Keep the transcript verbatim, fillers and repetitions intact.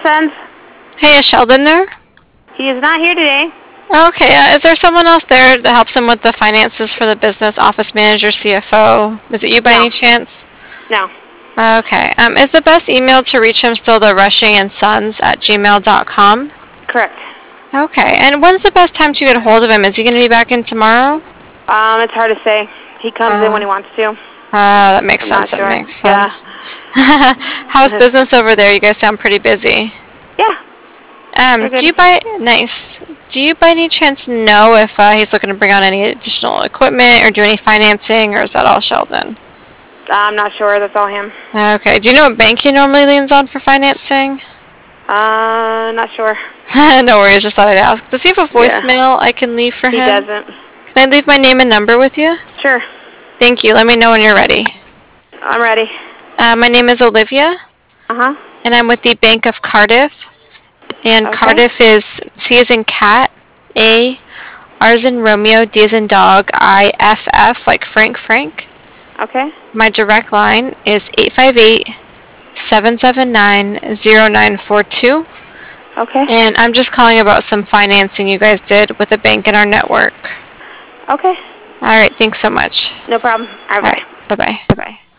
Sons. Hey, is Sheldon there? He is not here today. Okay, uh, is there someone else there that helps him with the finances for the business, office manager, C F O? Is it you by No. any chance? No. Okay, um, is the best email to reach him still the rushing and sons at gmail dot com? Correct. Okay, and when's the best time to get a hold of him? Is he going to be back in tomorrow? Um, it's hard to say. He comes Uh, in when he wants to. Uh, that makes I'm sense, not that sure. makes sense. Yeah. How's business over there? You guys sound pretty busy. Yeah. Um, We're good. do you by, nice, do you by any chance know if uh, he's looking to bring on any additional equipment or do any financing, or is that all Sheldon? I'm not sure. That's all him. Okay, do you know what bank he normally leans on for financing? Uh, not sure. No worries, just thought I'd ask. Does he have a Yeah. voicemail I can leave for He him? doesn't. Can I leave my name and number with you? Sure. Thank you, let me know when you're ready. I'm ready. Uh, my name is Olivia, Uh-huh. and I'm with the Bank of Cardiff. And Okay. Cardiff is C as in cat, A, R as in Romeo, D as in dog, I, F, F, like Frank Frank. Okay. My direct line is eight five eight, seven seven nine, zero nine four two. Okay. And I'm just calling about some financing you guys did with a bank in our network. Okay. Alright, thanks so much. No problem. All right. Alright, bye-bye. Bye-bye.